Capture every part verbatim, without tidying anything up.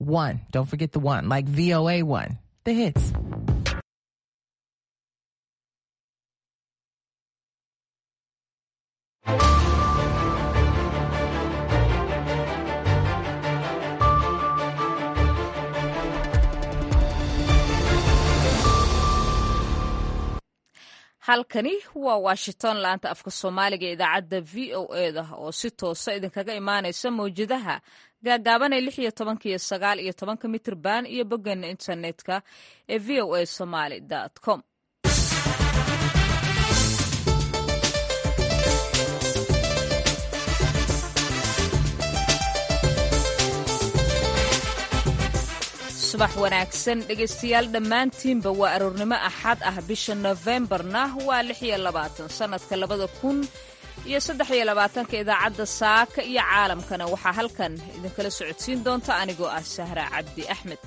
one. Don't forget the one, like V O A one. The hits. halkani waa washington laanta afka soomaaliga ee idaacadda v o e da oo si toosa idinkaga imaanaysa mawjadaha gaagaaban ee lix iyo tobanka iyo sagaal iyo tobanka mitirban iyo boggeena internetka ee v o a somaly com. subax wanaagsan dhegaystayaal dhammaantiinba waa aroornimo axad ah bisha nofembarna waa lix iyo labaatan sannadka labada kun iyo saddex iyo labaatanka idaacadda saaka iyo caalamkana waxaa halkan idinkala socodsiin doonta anigoo ah sahra cabdi axmed.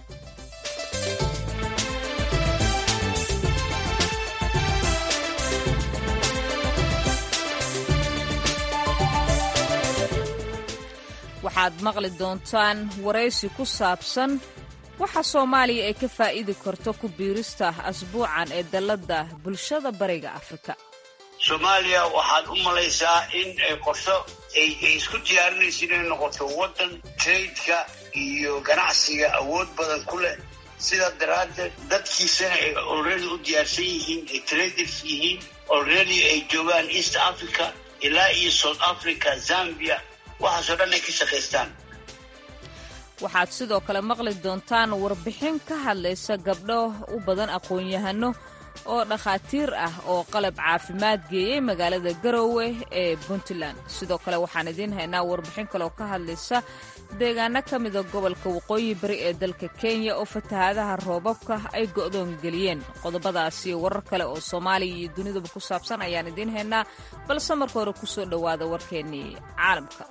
waxaad maqli doontaan waraysi ku saabsan waxa soomaaliya ay ka faa'iidi karto ku biirista asbuucan ee dalladda bulshada bariga afrika. soomaaliya waxaad u malaysaa in qorsho ay isku diyaarinaysa inay noqoto waddan traydka iyo ganacsiga awood badan ku leh, sidaa daraaddeed dadkiisana ay already u diyaarsan yihiin, ay traders yihiin, already ay joogaan east africa ilaa iyo south africa, zambia, waxaasoo dhan ay ka shaqaystaan. waxaad sidoo kale maqli doontaan warbixin ka hadlaysa gabdho u badan aqoon-yahano oo dhakhaatiir ah oo qalab caafimaad geeyey magaalada Garowe ee Puntland. sidoo kale waxaan idiin haynaa warbixin kale oo ka hadlaysa deegaano ka mida gobolka waqooyi bari ee dalka Kenya oo fatahaadaha roobabka ay go'doon geliyeen. qodobadaas iyo warar kale oo Soomaaliya iyo dunidaba ku saabsan ayaan idiin haynaa, balse marka hore ku soo dhowaada warkeennii caalamka.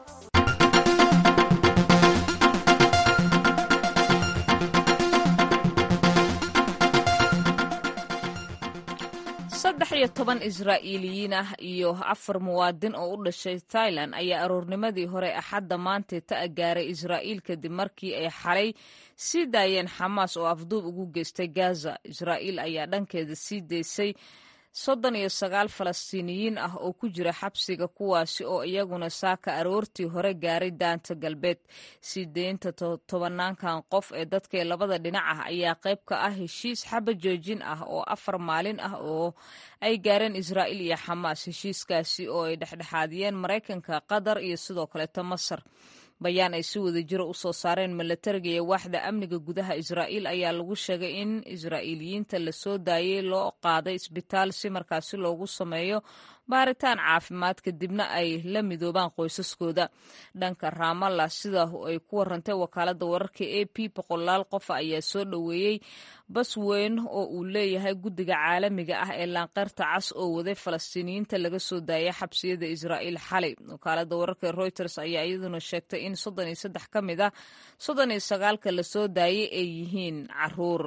saddex iyo toban israa'iiliyiin ah iyo afar muwaadin oo u dhashay Thailand ayaa aroornimadii hore axadda maantay ta gaaray Israa'iil kadib markii ay xalay sii daayeen Xamaas oo afduub ugu geystay Gaza. Israa'iil ayaa dhankeeda sii daysay soddon iyo sagaal falastiiniyiin ah oo ku jira xabsiga, kuwaasi oo iyaguna saaka aroortii hore gaaray daanta galbeed. sii deynta tobanaankan qof ee dadka labada dhinac ah ayaa qayb ka ah heshiis xaba joojin ah oo afar maalin ah oo ay gaareen Israa'iil iyo Xamaas. heshiiskaasi oo ay dhexdhexaadiyeen Maraykanka, Qatar iyo sidoo kaleeto Masar. bayaan ay si wada jiro u soo saareen milatariga iyo waaxda amniga gudaha Israa'iil ayaa lagu sheegay in Israa'iiliyiinta la soo daayay loo qaaday isbitaal si markaasi loogu sameeyo baaritaan caafimaad kadibna ay la midoobaan qoysaskooda. dhanka Ramallah, sida ay ku warantay wakaaladda wararka A P, boqolaal qof ayaa soo dhoweeyey bas weyn oo uu leeyahay guddiga caalamiga ah ee laanqeyrta cas oo waday falastiiniyiinta laga soo daayay xabsiyada Israa'iil xalay. wakaaladda wararka Reuters ayaa iyaduna sheegtay in soddon iyo saddex ka mid ah soddon iyo sagaalka la soo daayay ay yihiin caruur.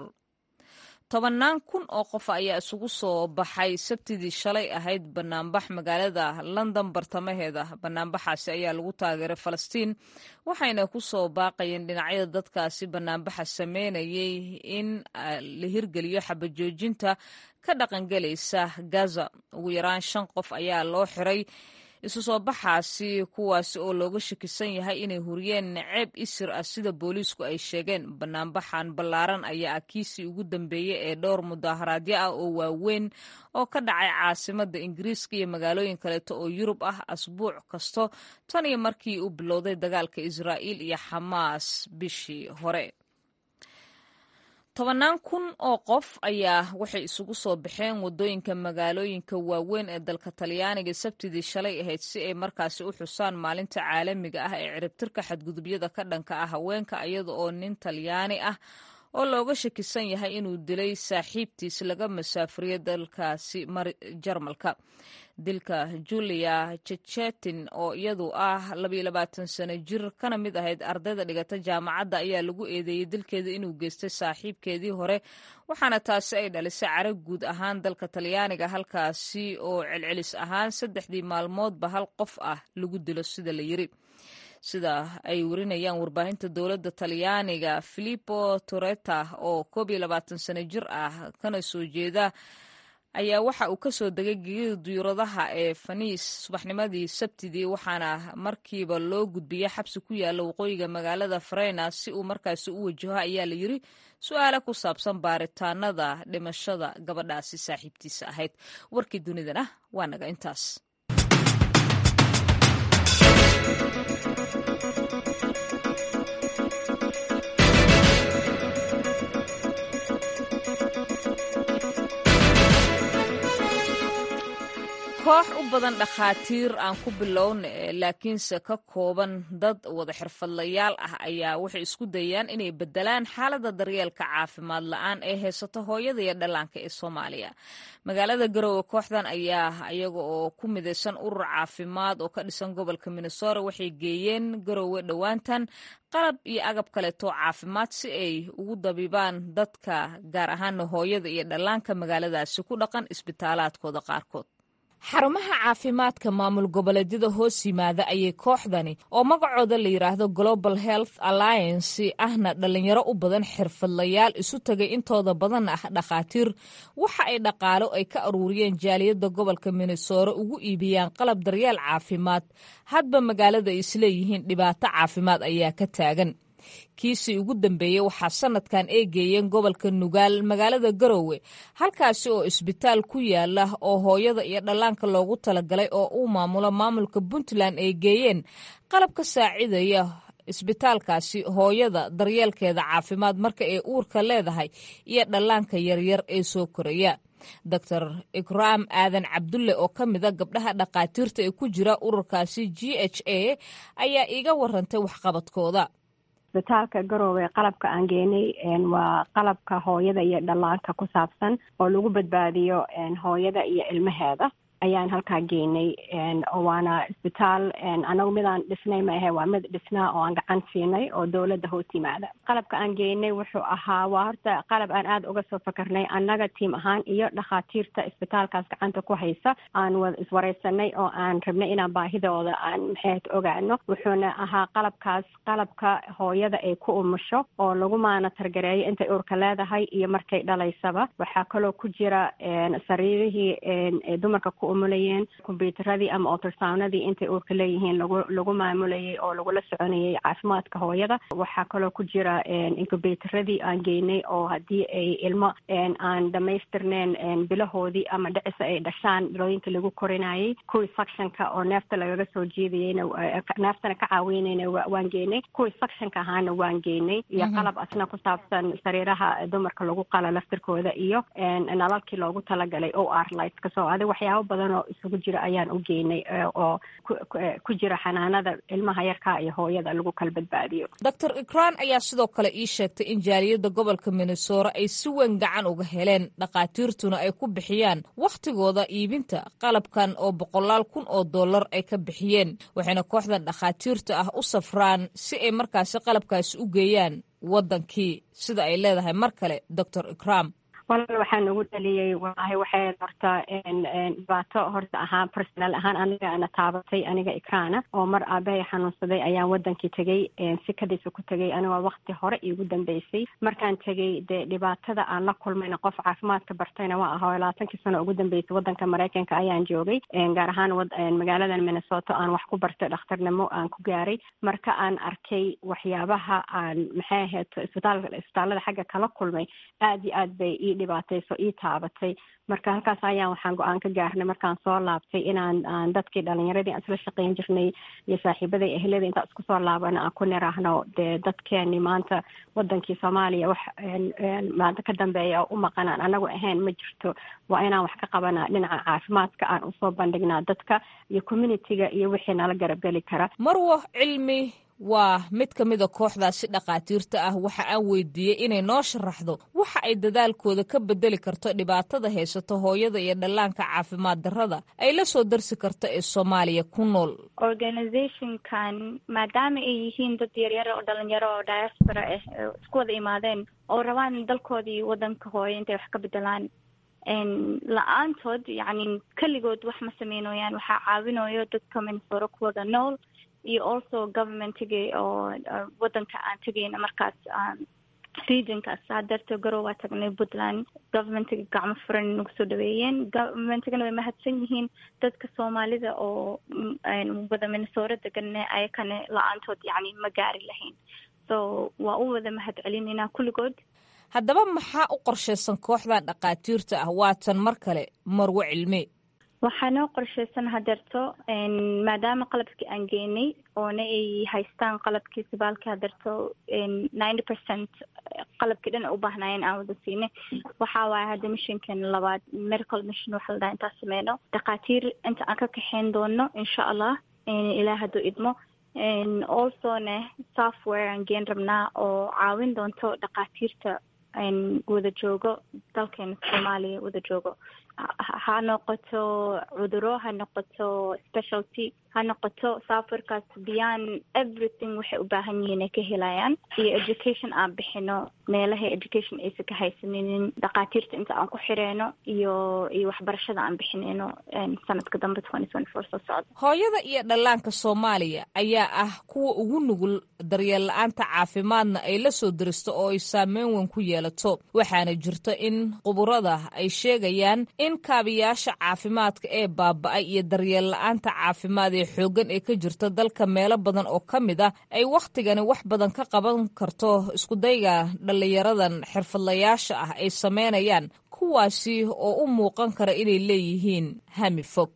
tobannaan kun oo qof ayaa isugu soo baxay sabtidii shalay ahayd banaanbax magaalada London bartamaheeda. banaanbaxaasi ayaa lagu taageeray Falastiin, waxayna ku soo baaqayeen dhinacyada dadkaasi banaanbaxa sameynayay in la hirgeliyo xabajoojinta ka dhaqangelaysa Gaza. ugu yaraan shan qof ayaa loo xiray isu soo baxaasi, kuwaasi oo looga shakisan yahay inay huriyeen naceeb isir ah sida booliisku ay sheegeen. banaanbaxan ballaaran ayaa ah kiisii ugu dambeeyey ee dhowr mudaaharaadyo ah oo waaweyn oo ka dhacay caasimadda Ingiriiska iyo magaalooyin kaleeto oo Yurub ah asbuuc kasto tan iyo markii uu bilowday dagaalka Israa'iil iyo Xamaas bishii hore. tobannaan kun oo qof ayaa waxay isugu soo baxeen waddooyinka magaalooyinka waaweyn ee dalka Talyaaniga sabtidii shalay ahayd si ay markaasi u xusaan maalinta caalamiga ah ee ciribtirka xadgudubyada ka dhanka ah haweenka, iyada oo nin Talyaani ah oo looga shakisan yahay inuu dilay saaxiibtiis laga masaafuriyay dalkaasi Jarmalka. dilka Julia Cecchettin oo iyadu ah labiyo labaatan sano jir kana mid ahayd ardayda dhigata jaamacadda ayaa lagu eedeeyey dilkeeda inuu geystay saaxiibkeedii hore, waxaana taasi ay dhalisay carag guud ahaan dalka Talyaaniga, halkaasi oo celcelis ahaan saddexdii maalmoodba hal qof ah lagu dilo sida la yiri. sida ay warinayaan warbaahinta dowladda talyaaniga. Filippo Toretta oo koob iyo labaatan sano jir ah kana soo jeeda ayaa waxa uu ka soo degay gegida diyaaradaha ee Venice subaxnimadii Sabtidii, waxaana markiiba loo gudbiyay xabsi ku yaala waqooyiga magaalada Farena si uu markaasi u wajaho, ayaa la yiri, su'aalo ku saabsan baaritaanada dhimashada gabadhaasi saaxiibtiisa ahayd. Warkii dunidana waa naga intaas. koox u badan dhakhaatiir aan ku bilowna laakiinse ka kooban dad wada xirfadlayaal ah ayaa waxay isku dayaan inay bedelaan xaaladda daryeelka caafimaad la'aan ee haysato hooyada iyo dhallaanka ee Soomaaliya. Magaalada Garowe kooxdan ayaa iyaga oo ku midaysan urur caafimaad oo ka dhisan gobolka Minnesota waxay geeyeen Garowe dhowaantan qalab iyo agab kaleeto caafimaad si ay ugu dabibaan dadka gaar ahaan hooyada iyo dhallaanka magaaladaasi ku dhaqan isbitaalaadkooda qaarkood. xarumaha caafimaadka maamul goboleedyada hoos yimaada ayay kooxdani oo magacooda la yidhaahdo Global Health Alliance ahna dhalinyaro u badan xirfadlayaal isu tagay intooda badan ah dhakhaatiir waxa ay dhaqaalo ay ka aruuriyeen jaaliyadda gobolka Minnesota ugu iibiyaan qalab daryeel caafimaad hadba magaalada ay isleeyihiin dhibaato caafimaad ayaa ka taagan. kiisii ugu dambeeyey waxaa sanadkan eegeeyeen gobolka Nugaal magaalada Garowe, halkaasi oo isbitaal ku yaala oo hooyada iyo dhallaanka loogu talagalay oo uu maamulo maamulka Puntland ay geeyeen qalab ka saacidaya isbitaalkaasi hooyada daryeelkeeda caafimaad marka ay uurka leedahay iyo dhallaanka yaryar ee soo koraya. Doctor Ikram Aadan Cabdulle oo ka mid ah gabdhaha dhakhaatiirta ee ku jira ururkaasi G H A ayaa iiga warantay waxqabadkooda. isbitaalka Garowe qalabka aan geenay waa qalabka hooyada iyo dhallaanka ku saabsan oo lagu badbaadiyo hooyada iyo ilmaheeda ayaan halkaa geynay. waana isbitaal anagu midaan dhisnay ma ahe, waa mid dhisnaa oo aan gacan siinay oo dowladda hoos yimaada. qalabka aan geynay wuxuu ahaa waa horta qalab aan aada uga soo fakarnay annaga tiim ahaan iyo dhakhaatiirta isbitaalkaas gacanta ku haysa aan wada iswareysanay oo aan rabnay inaan baahidooda aan maxay ogaano. wuxuuna ahaa qalabkaas qalabka hooyada ay ku umusho oo lagu maanatargareeyo intay uurka leedahay iyo markay dhalaysaba. waxaa kaloo ku jira sariirihii dumarka ku umulayeen, kombyuutaradii ama ultrasoundadii intay uurka leeyihiin lagu lagu maamulayay oo lagula soconayay caafimaadka hooyada. waxaa kaloo ku jira inkubaytaradii aan geynay oo haddii ay ilmo aan dhamaystirneen bilahoodii ama dhicisa ay dhashaan bilooyinka lagu korinayay, kuwii suctionka oo neefta lagaga soo jiidayeyna neeftana ka caawiynayna waan geynay, kuwii suctionka ahaana waan geynay iyo qalab asna ku saabsan sariiraha dumarka lagu qala laftirkooda iyo nalalkii loogu talagalay O R lights kasoo aday waxyaabo badan oo isugu jira ayaan u geynay oo ku jira xanaanada ilmaha yarka iyo hooyada lagu kala badbaadiyo. Doctor Ikran ayaa sidoo kale ii sheegtay in jaaliyadda gobolka Minnesota ay si weyn gacan uga heleen dhakhaatiirtuna ay ku bixiyaan wakhtigooda iibinta qalabkan oo boqolaal kun oo dollar ay ka bixiyeen, waxayna kooxdan dhakhaatiirta ah u safraan si ay markaasi qalabkaasi u geeyaan waddankii sida ay leedahay mar kale Doctor Ikram. walaal waxaa nagu dhaliyey walahi waxay horta dhibaato horta ahaa personal ahaan aniga ana taabatay aniga Ikraana oo mar aabahay xanuunsaday ayaan wadankii tegay sikadiisa ku tegay anigoo waqti hore iigu dambeysay. markaan tegay dee dhibaatada aan la kulmayna qof caafimaadka bartayna waa ahaa labaatankii sano ugu dambeysay wadanka Mareykanka ayaan joogay gaar ahaan magaaladan Minnesota aan wax ku bartay dhakhtarnimo aan ku gaaray. marka aan arkay waxyaabaha aan maxay ahayd isbitaalka isbitaalada xagga kala kulmay aad iyo aad bay dhibaatayso ii taabatay. marka halkaas ayaan waxaan go-aan ka gaarnay markaan soo laabtay inaan aan dadkii dhalinyaradii aan isla shaqayn jirnay iyo saaxiibaday ehlada intaan isku soo laabana aan ku niraahno dee dadkeeni maanta wadankii Soomaaliya wax maanta ka dambeeya oo u maqanaan anagu ahayn ma jirto. waa inaan wax ka qabanaa dhinaca caafimaadka aan usoo bandhignaa dadka iyo communityga iyo wixii nala garabgeli kara. Marwo Cilmi waa mid ka mid a kooxdaasi dhakhaatiirta ah. waxa aan weydiiyey inay noo sharaxdo waxa ay dadaalkooda ka bedeli karto dhibaatada haysato hooyada iyo dhallaanka caafimaad darrada ay la soo darsi karto ee Soomaaliya ku nool. organizationkan maadaama ay yihiin dad yaryar oo dhalinyaro oo diaspora ah isku wada imaadeen oo rabaan dalkoodii wadanka hooyo intay wax ka bedelaan la-aantood yacni keligood wax ma sameynayaan. waxaa caawinayo dadka Minnesota ku wada nool iyo also governmentiga oo wadanka aan tegayna markaas regionkaas hadeerto garow waa tagnay Puntland governmentiga gacmo furan nagu soo dhaweeyeen governmentigana way mahadsan yihiin dadka Soomaalida oo wada Minnesota degan ayakana la'aantood yani ma gaari lahayn so waa u wada mahad celinayna kulligood. haddaba maxaa u qorshaysan kooxdan dhaqaatiirta ah waatan mar kale Marwo Cilmi? waxaa noo qorshaysan hadeerto maadaama qalabkii aan geynay oona ay haystaan qalabkii sibaalka hadeerto ninety percent qalabkii dhan u baahnaayeen aan wada siinay waxaa waaye hadda missionkan labaad medical mission waxa la dhahaa intaan sameyno dhaqaatiir inta aan ka kaxeyn doono insha allah ilaa hadduu idmo also ne software aan geen rabnaa oo caawin doonto dhaqaatiirta wada joogo dalkeena Soomaaliya wada joogo ha noqoto cuduro ha noqoto specialty ha noqoto safarkaas beyond everything waxay u baahan yihiin ay ka helayaan iyo education aan bixino meelaha education aysan ka haysanin dhaqaatiirta inta aan ku xireeno iyo iyo waxbarashada aan bixinayno sanadka dambe twenty twenty-four soo socda. hooyada iyo dhallaanka Soomaaliya ayaa ah kuwa ugu nugul daryeel la'aanta caafimaadna ay la soo diristo oo ay saameyn weyn ku yeelato waxaana jirto in quburada ay sheegayaan in kaabiyaasha caafimaadka ee baaba'ay iyo daryeel la'aanta caafimaad ee xoogan ee ka jirta dalka meelo badan oo ka mid ah ay wakhtigani wax badan ka qaban karto isku dayga dhalinyaradan xirfadlayaasha ah ay sameynayaan kuwaasi oo u muuqan kara inay leeyihiin hami fog.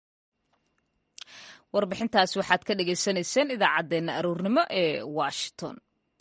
warbixintaas waxaad ka dhagaysanayseen idaacaddeenna aroornimo ee Washington.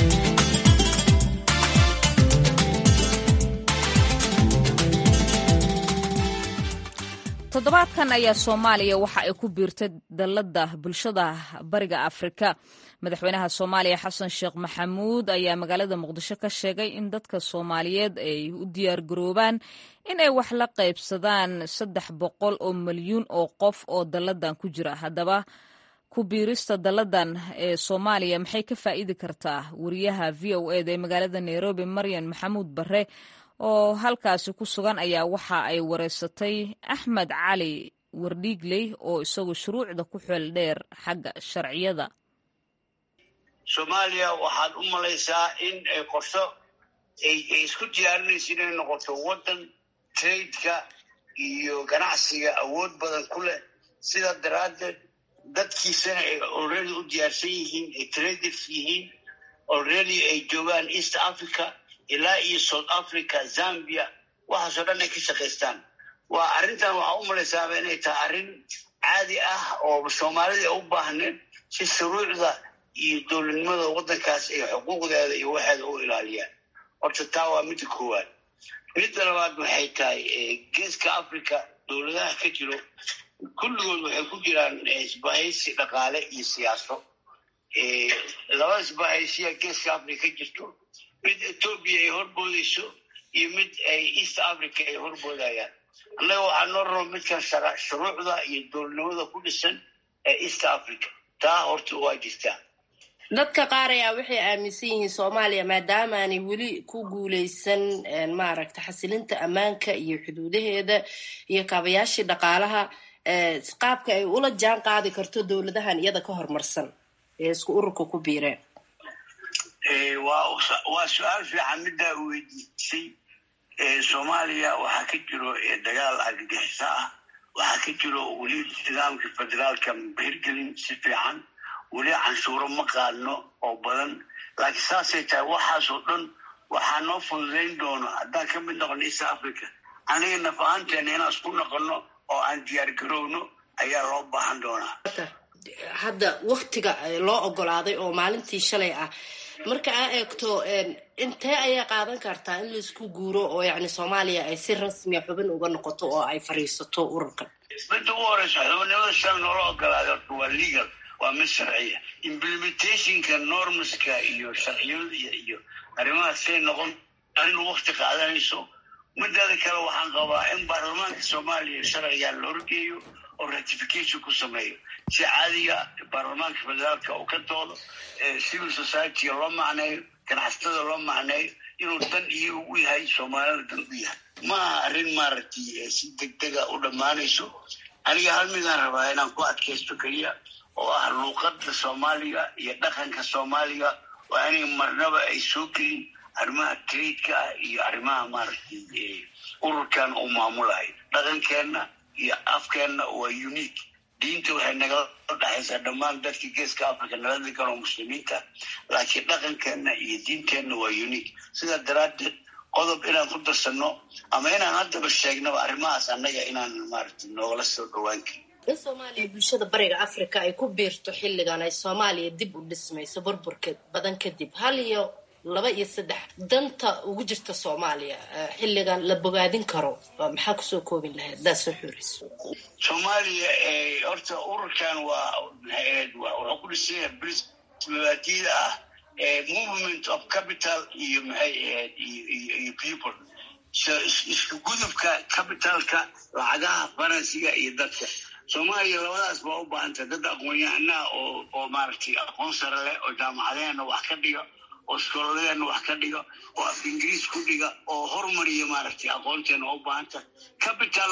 toddobaadkan ayaa Soomaaliya waxa ay ku biirtay dalladda bulshada bariga Afrika. madaxweynaha Soomaaliya Xasan Sheekh Maxamuud ayaa magaalada Muqdisho ka sheegay in dadka Soomaaliyeed ay u diyaar garoobaan in ay wax la qaybsadaan saddex boqol oo milyuun oo qof oo dalladan ku jira. haddaba ku biirista dalladan ee Soomaaliya maxay ka faa'iidi kartaa? wariyaha V O A ee magaalada Nairobi Maryan Maxamuud Barre oo halkaasi ku sugan ayaa waxa ay wareysatay Axmed Cali Wardhiigley oo isagu shuruucda ku xeel dheer xagga sharciyada. Soomaaliya waxaad u malaysaa in ay qorsho ay isku diyaarinayso inay noqoto wadan trade-ka iyo ganacsiga awood badan ku leh sida daraaddeed dadkiisana ay already u diyaarsan yihiin ay traders yihiin already ay joogaan East Africa ilaa iyo South Africa Zambia waxaasoo dhan ay ka shaqaystaan. waa arrintan waxaa u malaysaaba inay tahay arrin caadi ah oo Soomaalida u baahneen si shuruucda iyo dowladnimada wadankaas ay xuquuqdeeda iyo waxeeda u ilaaliyaan. horta taa waa midda koowaad. midda labaad waxay tahay geeska Africa dowladaha ka jiro kulligood waxay ku jiraan isbahaysi dhaqaale iyo siyaasado. laba isbahaysiya geeska Africa ka jirto mid Ethiopia ay horboodayso iyo mid ay East Africa ay horboodayaan. annaga waxaa noo rabo midkan shuruucda iyo dowladnimada ku dhisan ee East Africa. taa horta waa jirtaa. dadka qaar ayaa waxay aaminsan yihiin Soomaaliya maadaama aanay weli ku guuleysan maaragta xasilinta ammaanka iyo xuduudaheeda iyo kaabayaashii dhaqaalaha qaabka ay ula jaan qaadi karto dowladahan iyada ka hormarsan ee isku ururka ku biireen. waa su-aal fiican middaa u weydiisay. Soomaaliya waxaa ka jiro dagaal argagixiso ah waxaa ka jiro weli nidaamka federaalka hirgelin si fiican weli canshuuro ma qaadno oo badan laakiin saasay tahay waxaasoo dhan waxaa noo fududayn doono haddaan ka mid noqono East Africa aniga naf ahaanteena inaan isku noqono oo aan diyaar garowno ayaa loo baahan doonaa. hadda waktiga loo ogolaaday oo maalintii shalay ah marka aad eegto intee ayaa qaadan kartaa in la isku guuro oo yacni Soomaaliya ay si rasmi ah xubin uga noqoto oo ay fariisato ururka? midda ugu horeysa xubinimada shalay noola ogolaaday waa legal waa mid sharciya. implementationka normska iyo sharciyada iyo arrimahaas ay noqon arrin waqti qaadanayso. midada kale waxaan qabaa in baarlamaanka Soomaaliya sharciga loo horgeeyo oo ratification ku sameeyo si caadiga baarlamaanka federaalka oo ka doodo civil society loo macneeyo ganacsatada loo macneeyo inuu dan iyo u yahay Soomaalida dan u yahay. ma arrin maaragtay si degdega u dhamaanayso. aniga hal midaan rabaa inaan ku adkaysto kaliya oo ah luuqadda soomaaliga iyo dhaqanka soomaaliga oo aanay marnaba ay soo gelin arrimaha trade-ka ah iyo arrimaha maaragtay ururkan uu maamulayo. dhaqankeenna iyo afkeenna waa unique. diinta waxay nagala dhexaysaa dhammaan dadka geeska africa nala degan oo muslimiinta, laakiin dhaqankeenna iyo diinteenna waa unique. sidaa daraaddeed qodob inaan ku darsano ama inaan haddaba sheegnaba arrimahaas annaga inaan maaragtay noogala soo dhowaan karin. in soomaaliya bulshada bariga africa ay ku biirto xilligan ay soomaaliya dib u dhismayso burburka badan kadib, hal iyo laba iyo saddex danta ugu jirta soomaaliya xilligan la bogaadin karo maxaa kusoo koobin lahayd daa soo xurayso? soomaaliya horta ururkan waa wuxuu ku dhisan mabaadiida ah movement of capital iyo maxay ahayd iyo people. isku gudubka capitalka, lacagaha faransiga iyo dadka. soomaaliya labadaas baa u baahantay dad aqoon-yahanaa oo oo maaragtay aqoon sare leh oo jaamacadeena wax ka dhiga oo iskooladeena wax ka dhiga oo af ingiriis ku dhiga oo horumariya maaragtay aqoonteena u baahanta capital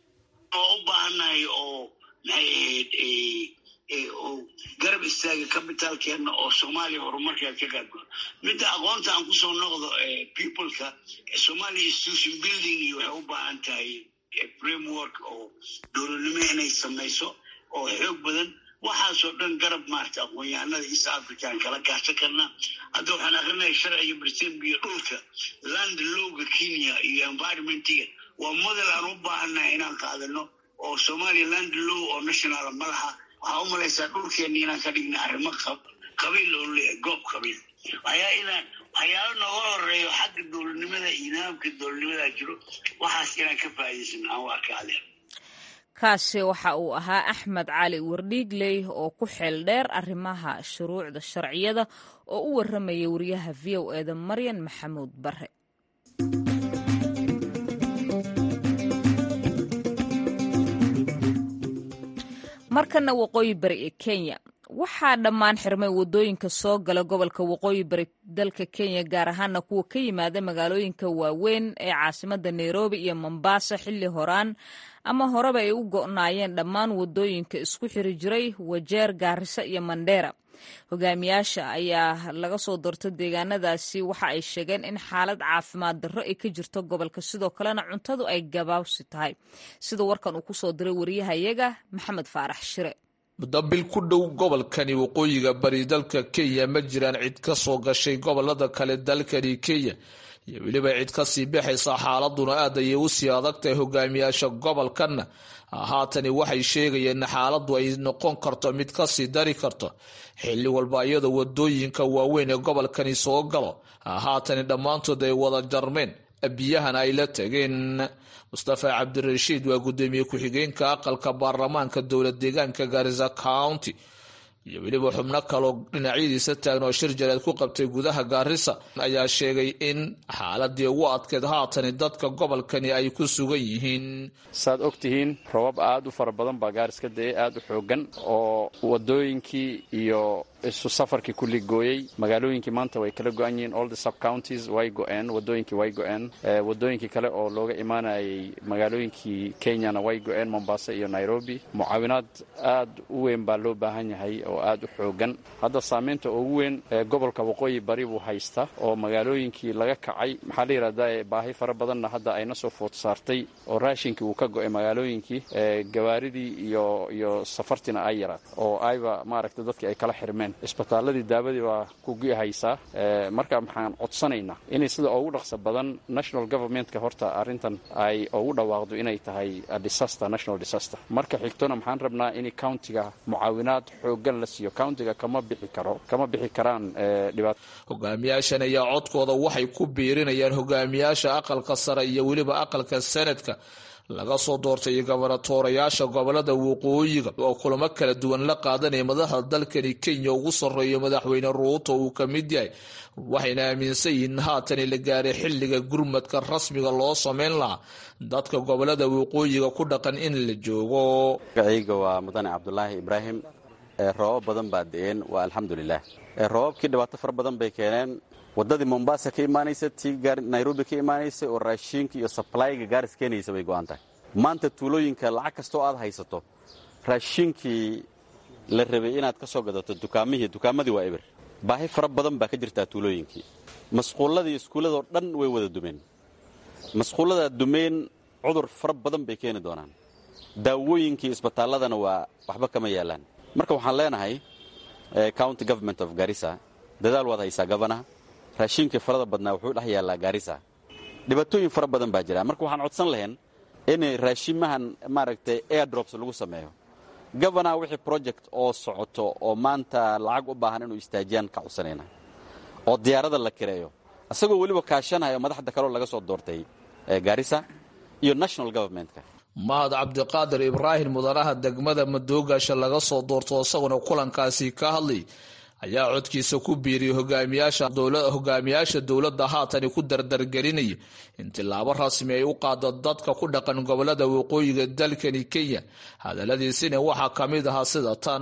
oo u baahanahay oo maxay ahayd oo garab istaaga capitalkeena oo soomaaliya horumarkeeda ka gaadho. midda aqoonta aan kusoo noqdo peopleka Somali institution building iyo waxay u baahan tahay framework oo dowladnimo inay samayso oo xoog badan. waxaasoo dhan garab maarta aqoon-yahanada East African kala kaashan karna. hadda waxaan akrinaya sharciga Britain iyo dhulka land lawga Kenya iyo environmentiga waa model aan u baahanahay inaan qaadano oo Somali land law oo national malaha. waxaa u malaysaa dhulkeena inaan ka dhigna arrimo qabiil oo leeyahay goob qabiil. waxyaa inaan waxyaalo nooga horeeyo xagga dowladnimada iyo nidaamka dowladnimada jiro waxaas inaan ka faa'iidaysano aan waa kaale. kaasi waxa uu ahaa Axmed Cali Wardhiigley oo ku xeel dheer arrimaha shuruucda sharciyada oo u warramaya wariyaha V O A da Maryan Maxamuud Barre. markana waqooyi bari ee Kenya waxaa dhammaan xirmay wadooyinka soo gala gobolka waqooyi bari dalka Kenya, gaar ahaana kuwa ka yimaada magaalooyinka waaweyn ee caasimadda Nairobi iyo Mombasa xilli horaan ama horeba ay u go'naayeen dhammaan wadooyinka isku xiri jiray Wajeer, Gaarisa iyo Mandera. hogaamiyaasha ayaa laga soo doortay deegaanadaasi waxa ay sheegeen in xaalad caafimaad darro ay ka jirto gobolka, sidoo kalena cuntadu ay gabaabsi tahay, sida warkan uu kusoo diray wariyahayaga Maxamed Faarax Shire. muddabil ku dhow gobolkani waqooyiga bari dalka Kenya ma jiraan cid ka soo gashay gobolada kale dalkani Kenya iyo weliba cid ka sii bixaysa. xaaladuna aad ayay u sii adagtahay. hogaamiyaasha gobolkana haatani waxay sheegayeen xaaladdu ay noqon karto mid ka sii dari karto xilli walba iyadoo wadooyinka waaweyn ee gobolkani soo galo haatani dhammaantood ay wada jarmeen, biyahana ay la tageen. mustafa cabdirashiid waa gudoomiye ku-xigeenka aqalka baarlamaanka dowlad deegaanka Garissa County iyo weliba xubno kaloo dhinacyadiisa taagan oo shir jaraad ku qabtay gudaha Garissa ayaa sheegay in xaaladii ugu adkeed haatani dadka gobolkani ay ku sugan yihiin. saad ogtihiin roobab aad u fara badan baa Garissa ka da'ay, aad u xoogan oo wadooyinkii iyo isu safarkii kulli gooyay. magaalooyinkii maanta way kala go'an yihiin, all the sub counties way go'een, wadooyinkii way go'een. wadooyinkii kale oo looga imaanayay magaalooyinkii Kenyana way go'een, Mombasa iyo Nairobi. mucaawinaad aad u weyn baa loo baahan yahay oo aad u xoogan. hadda saamaynta ugu weyn ee gobolka waqooyi bari buu haysta oo magaalooyinkii laga kacay. maxaa la yidhahdaa baahi fara badanna hadda ayna soo food saartay oo raashinkii uu ka go'ay magaalooyinkii, gawaaridii iyo iyo safartiina ay yaraad oo ayba maaragtay dadkii ay kala xirmeen. isbitaaladii daawadii waa ku haysaa. marka maxaan codsanaynaa inay sida ugu dhaqso badan national governmentka horta arrintan ay ugu dhawaaqdo inay tahay disaster, national disaster. marka xigtona maxaan rabnaa in countiga mucaawinaad xoogan la siiyo. countiga kama bixi karo kama bixi karaan dhibaato. hogaamiyaashan ayaa codkooda waxay ku biirinayaan hogaamiyaasha aqalka sare iyo weliba aqalka senadka laga soo doortay gobernatoorayaasha gobolada waqooyiga oo kulamo kala duwan la qaadanaya madaxda dalkani Kenya ugu sarreeyo madaxweyne Ruto uu ka mid yahay. waxayna aaminsan yihiin haatan la gaaray xilliga gurmadka rasmiga loo sameyn lahaa dadka gobolada waqooyiga ku dhaqan in la joogo. magacayga waa mudane Cabdullaahi Ibraahim. roobab badan baa da'een, waa alxamdulilah. roobabkii dhibaato fara badan bay keeneen. wadadii Mombasa ka imaanaysa, tii Nairobi ka imaanaysa oo raashinka iyo supplyga Garissa keenaysa bay go'an tahay. maanta tuulooyinka lacag kastoo aad haysato raashinkii la rabay inaad ka soo gadato dukaamihii dukaamadii waa eber baahi fara badan baa ka jirtaa tuulooyinkii masquulladii iskuulladoo dhan way wada dumeen masquulladaa dumeen cudur fara badan bay keeni doonaan daawooyinkii isbitaalladana waa waxba kama yaalaan marka waxaan leenahay county government of Garissa dadaal waad haysaa gabanaha raashinkii farada badnaa wuxuu dhex yaallaa Garissa dhibaatooyin fara badan baa jira marka waxaan codsan lahayn in raashimahan maaragtay airdrops lagu sameeyo gabanaha wixii project oo socoto oo maanta lacag u baahan inuu istaajiyaan ka codsanayna oo diyaarada la kireeyo asagoo weliba kaashanayo madaxda kale laga soo doortay Garissa iyo national governmentka mahad cabdiqaadir ibraahim mudanaha degmada Madoogaasha laga soo doorto isaguna kulankaasi ka hadlay ayaa codkiisa ku biiriyay hogaamiyaasha dawladda hogaamiyaasha dawladda haatan ku dardargelinay in tilaabo rasmi ay u qaado dadka ku dhaqan gobolada waqooyiga dalkani Kenya hadaladiisina waxa kamid ah sida tan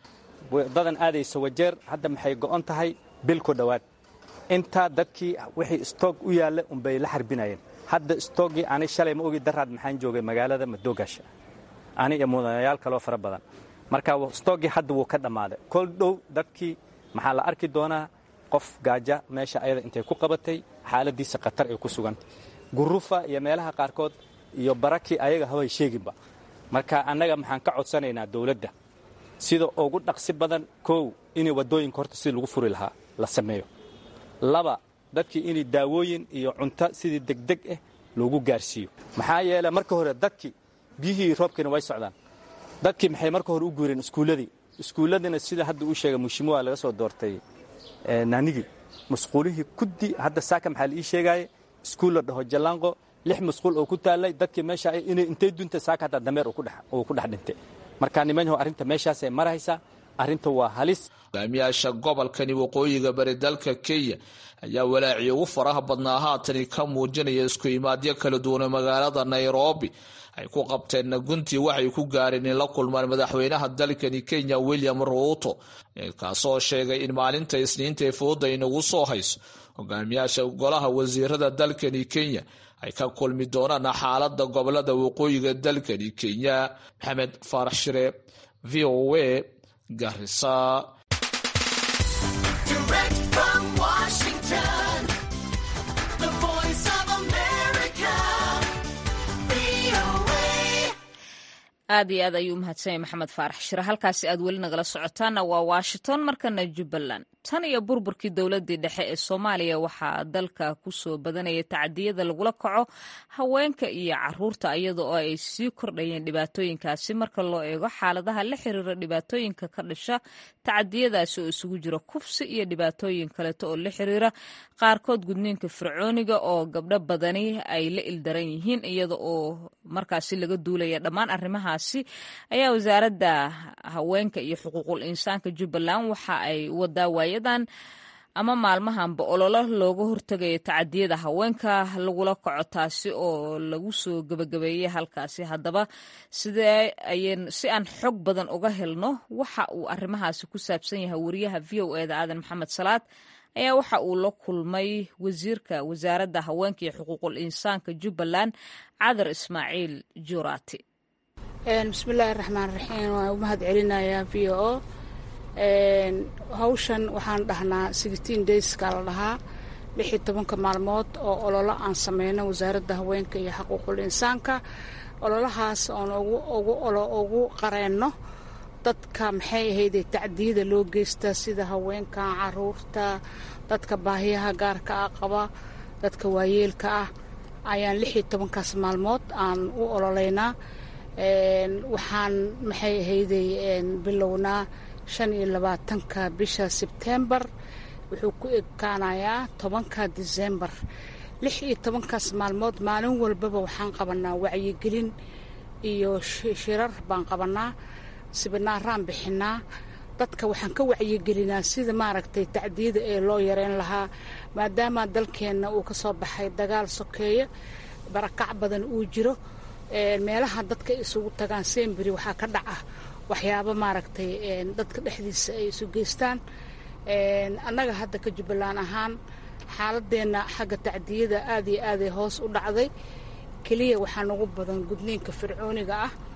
dadan aadayso wajeer hadda maxay go'on tahay bil ku dhawaad inta dadkii wixii stock u yaala un bay la xarbinayeen hadda stocki ani shalay ma ogi daraad maxaan joogay magaalada Madoogaasha ani iyo mudanayaal kale oo fara badan marka stocki hadda wuu ka dhamaaday kol dhow dadkii maxaa la arki doonaa qof gaaja meesha ayada intay ku qabatay xaaladiisa khatar ay ku sugan gurufa iyo meelaha qaarkood iyo baraki ayaga haway sheeginba marka annaga maxaan ka codsanaynaa dawladda sida ugu dhaqsi badan koow inay wadooyinka horta si lagu furi lahaa la sameeyo laba dadkii inay daawooyin iyo cunto sidii degdeg ah loogu gaarsiiyo maxaa yeelay marka hore dadkii biyihii roobkina way socdaan dadkii maxay marka hore u guureen iskuuladii iskuuladina sida hadda uu sheegay mushimiwa laga soo doortay ee naanigi masquulihii kudi hadda saaka maxaa la ii sheegay iskuul la dhaho Jalango lix masquul oo ku taalay dadkii meesha ay inay intay dunta saaka hadda dameer oo ku dhax oo ku dhax dhintay marka nimanyo arinta meeshaas ay maraysa arinta waa halis hogaamiyaasha gobolkani waqooyiga bari dalka Kenya ayaa walaaciyo ugu faraha badnaa haatan ka muujinaya isku imaadyo kala duwan magaalada Nairobi ay ku qabteen guntii waxay ku gaareen in la kulmaan madaxweynaha dalkani Kenya William Ruto kaasoo sheegay in maalinta Isniinta ee fooda inagu soo hayso hogaamiyaasha golaha wasiirada dalkani Kenya ay ka kulmi doonaan xaaladda gobolada waqooyiga dalkani Kenya. Maxamed Farax Shire, V O A, Garissa. Direct from Washington, the voice of America, V O A. aad iyo aad ayuu mahadsanyahay Maxamed Farax Shire. halkaasi aad weli nagala socotaana waa Washington markana Jubbaland. tan iyo burburkii dowladii dhexe ee Soomaaliya waxaa dalka ku soo badanaya tacdiyada lagula kaco haweenka iyo caruurta iyadoo ay sii kordhayeen dhibaatooyinkaasi marka loo eego xaaladaha la xiriira dhibaatooyinka ka dhasha tacdiyadaasi oo isugu jira kufsi iyo dhibaatooyin kale oo la xiriira qaarkood gudniinka fircooniga oo gabdho badani ay la ildaran yihiin iyada oo markaasi laga duulaya dhammaan arrimahaasi ayaa wasaaradda haweenka iyo xuquuqul insaanka Jubbaland waxa ay wadaa waayadan ama maalmahanba ololo looga hortagayo tacadiyada haweenka lagula kaco taasi oo lagu soo gabagabeeyay halkaasi. haddaba sidee ayeen si aan xog badan uga helno waxa uu arrimahaasi ku saabsan yahay wariyaha V O A da Aadan Maxamed Salaad ayaa waxa uu la kulmay wasiirka wasaaradda haweenka iyo xuquuqul insaanka Jubbaland Cadar Ismaaciil Juraati. bismillaahi raxmaani raxiim waan u mahad celinayaa V O A hawshan waxaan dhahnaa sixteen days ka la dhahaa lix iyo toban maalmood oo ololo aan sameeyno wasaaradda haweenka iyo xuquuqul insaanka ololahaas oo ugu ugu ugu qareenno dadka maxay ahayd tacdiyada loo geystaa sida haweenka caruurta dadka baahiyaha gaarka ah qaba dadka waayeelka ah ayaan lix iyo toban kaas maalmood aan u ololeynaa waxaan maxay ahayd bilownaa shan iyo labaatanka bisha Sebtembar wuxuu ku ekaanayaa tobanka December lix iyo tobankaas maalmood maalin walbaba waxaan qabanaa wacyigelin iyo shirar baan qabanaa sibinaaraan bixinaa dadka waxaan ka wacyigelinaa sida maaragtay tacdiyada ee loo yareyn lahaa maadaama dalkeena uu ka soo baxay dagaal sokeeye barakac badan uu jiro meelaha dadka isugu tagaan Sembri waxaa ka dhaca waxyaabo maaragtay dadka dhexdiisa ay isu geystaan annaga hadda ka Jubbaland ahaan xaaladeena xagga tacdiyada aad iyo aad ay hoos u dhacday kaliya waxaan ugu badan gudniinka fircooniga ah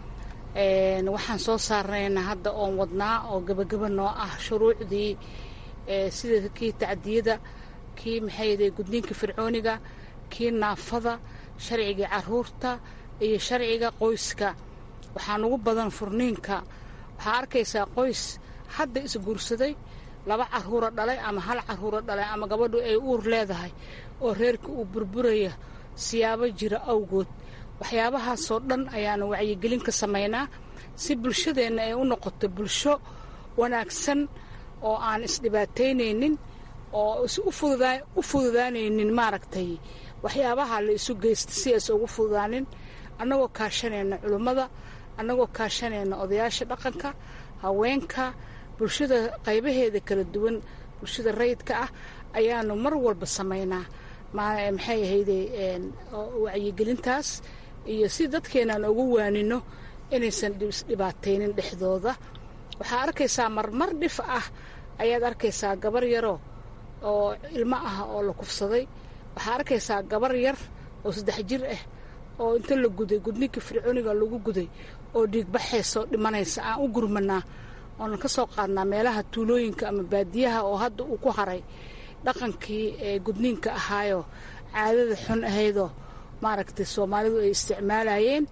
waxaan soo saarnayna hadda oon wadnaa oo gebageba noo ah shuruucdii sida kii tacdiyada kii maxayde gudniinka fircooniga kii naafada sharciga caruurta iyo sharciga qoyska waxaan ugu badan furniinka waxaa arkaysaa qoys hadda isguursaday laba caruura dhalay ama hal caruura dhalay ama gabadhu ay uur leedahay oo reerka uu burburaya siyaabo jira awgood waxyaabahaasoo dhan ayaanu wacyigelin ka samaynaa si bulshadeenna ay u noqoto bulsho wanaagsan oo aan isdhibaataynaynin oo u fududaanaynin maaragtay waxyaabaha la isu geysta si aysa ugu fududaanin annagoo kaashanayna culummada annagoo kaashanayna odayaasha dhaqanka haweenka bulshada qaybaheeda kala duwan bulshada rayidka ah ayaanu mar walba samaynaa maxay ahayde wacyigelintaas iyo si dadkeenaan ugu waanino inaysan dhibaataynin dhexdooda waxaa arkaysaa marmar dhif ah ayaad arkaysaa gabar yaroo oo ilmo ah oo la kufsaday waxaa arkaysaa gabar yar oo saddex jir ah oo inta la guday gudniinka fircooniga lagu guday oo dhiigbaxaysoo dhimanaysa aan u gurmanaa oonan ka soo qaadnaa meelaha tuulooyinka ama baadiyaha oo hadda uu ku haray dhaqankii ee gudniinka ahaayoo caadada xun ahaydoo maaragtay soomaalidu ay isticmaalayeen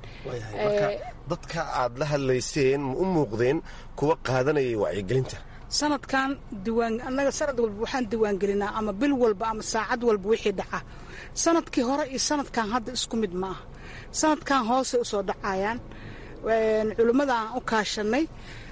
dadka aad la hadlayseen ma u muuqdeen kuwa qaadanayay wacyigelinta sanadkan diwaan annaga sanad walba waxaan diiwaangelinaa ama bil walba ama saacad walba wixii dhaca sanadkii hore iyo sanadkan hadda isku mid ma aha sanadkan hoosay usoo dhacayaan culimmada aan u kaashanay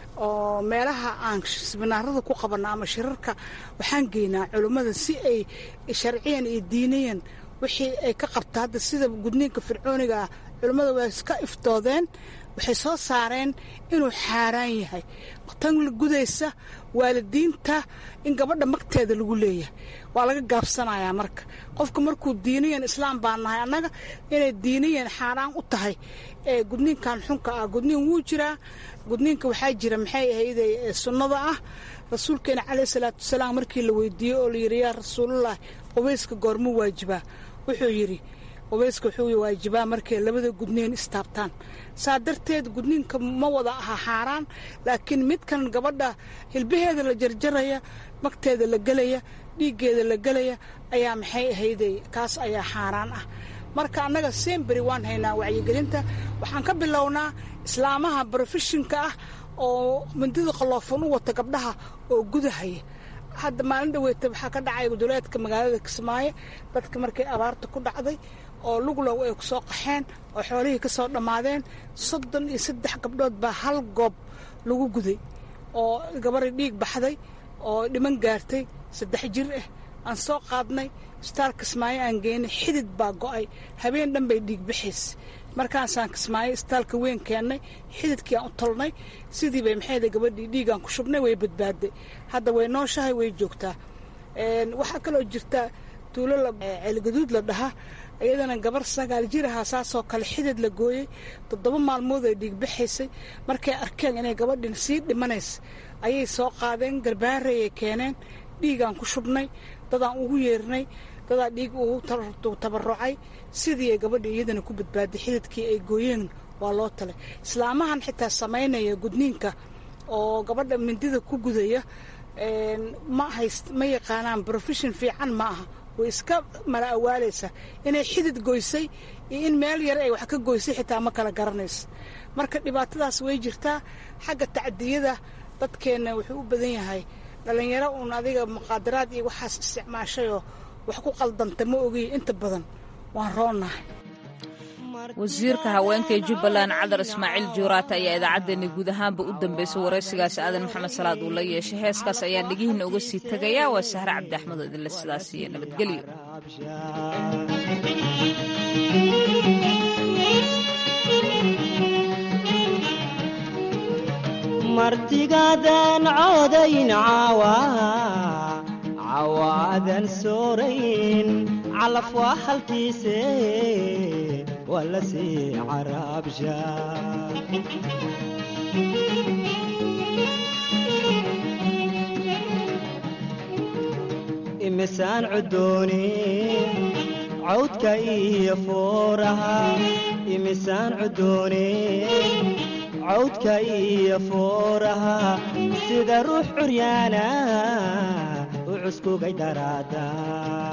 oo meelaha aan siminaarada ku qabanna ama shirarka waxaan geynaa culimmada si ay sharciyan iyo diiniyan wixii ay ka qabta hadda sida gudniinka fircooniga ah culimmada waa iska iftoodeen waxay soo saareen inuu xaaraan yahay tan la gudaysa waalidiinta in gabadha magteeda lagu leeyahay waa laga gaabsanayaa marka qofka markuu diiniyan islaam baan nahay annaga inay diiniyan xaaraan u tahay ee gudniinkan xunka ah gudniin wuu jiraa gudniinka waxaa jira maxay ahayd sunnada ah rasuulkeena calayhi salaatu wasalaam markii la weydiiyey oo la yidhi yaa rasuulallah qubayska goormuu waajibaa wuxuu yidhi qubayska wuxuu waajibaa markay labada gudniin istaabtaan saa darteed gudniinka ma wada aha xaaraan laakiin midkan gabadha hilbaheeda la jarjaraya magteeda la gelaya dhiiggeeda la gelaya ayaa maxay ahayday kaas ayaa xaaraan ah marka annaga semberi waan haynaa wacyigelinta waxaan ka bilownaa islaamaha brofeshinka ah oo mindida qalloofan u wata gabdhaha oo gudahaya hadda maalin dhaweeta waxaa ka dhacay gudoleedka magaalada Kismaayo dadka markay abaarta ku dhacday oo luglow ay ku soo qaxeen oo xoolihii ka soo dhammaadeen soddon iyo saddex gabdhood baa hal goob lagu guday oo gabar dhiig baxday oo dhiman gaartay saddex jir ah aan soo qaadnay isbitaal Kismaayo aan geynay xidid baa go'ay habeen dhan bay dhiig bixis markaasaan Kismaayo isbitaalka weyn keenay xididkii aan u tolnay sidii bay maxay gabadhii dhiigaan ku shubnay way badbaaday hadda way nooshahay way joogtaa een waxa kale oo jirta tuulo la ceelgaduud la dhaha ayadana gabar sagaal jir ah saasoo kale xidid la gooyay toddoba maalmood ay dhiig bixisay markay arkeen inay gabadhin sii dhimanays ayay soo qaadeen garbaarey ay keeneen dhiigaan ku shubnay dadaan ugu yeernay dadaa dhiig ugu tabarucay sidii ay gabadhii iyadana ku badbaaday xididkii ay gooyeen waa loo talay islaamahan xitaa samaynaya gudniinka oo gabadha mindida ku gudaya ma hayst ma yaqaanaan profession fiican ma aha way iska mala awaalaysa inay xidid goysay iyo in meel yar ay wax ka goysay xitaa ma kala garanayso marka dhibaatadaas way jirtaa xagga tacdiyada dadkeena wuxuu u badan yahay dhalinyaro uun adiga muqaadaraad iyo waxaas isticmaashayoo wax ku qaldanta ma ogi inta badan waan roonahay wasiirka haweenka ee Jubbaland Cadar Ismaaciil Juuraata ayaa idaacadeena guud ahaanba u dambeysay wareysigaas aadan maxamed salaad uu la yeeshay heeskaas ayaan dhigihiina uga sii tagayaa waa Sahra Cabdi Axmed oo idinla sidaas iyo nabadgelyo martigadan coodayn caawa cawaadan soorayn calaf waa halkiise wala sii carabsha imisaan cudooni cawdka iyo fooraha imisaan cudooni cawdka iyo fooraha sida ruux curyaana u cuskugay daraada